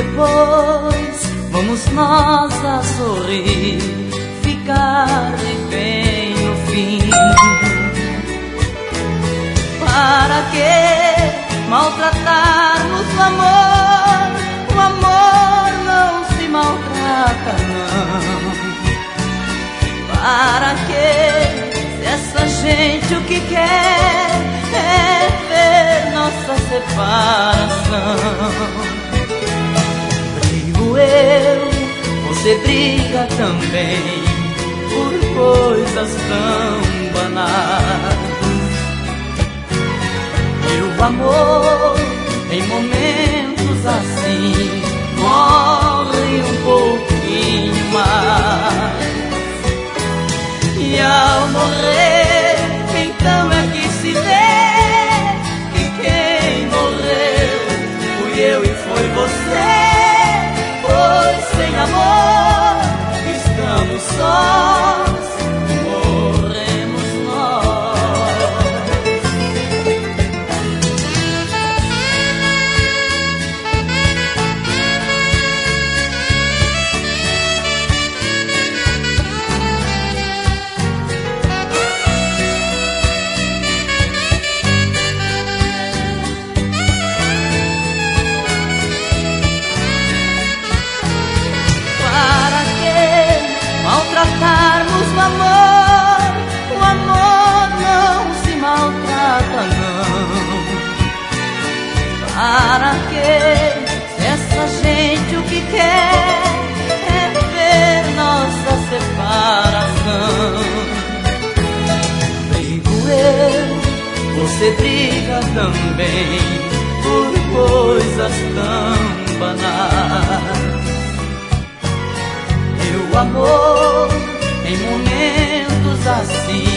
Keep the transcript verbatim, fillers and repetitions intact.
depois vamos nós a sorrir, ficar de bem no fim. Para que maltratarmos o amor? O amor não se maltrata, não. Para que, se essa gente o que quer é ver nossa separação? Brigo eu, você briga também, por coisas tão banais. Meu amor, em momentos assim, morre um pouquinho mais. E ao morrer, então é que se vê que quem morreu fui eu e foi você. Pois sem amor estamos sós, morremos nós. Maltratarmos o amor, o amor não se maltrata, não. Para que, se essa gente o que quer é ver nossa separação? Brigo eu, você briga também, por coisas tão banais. Meu amor, em momentos assim,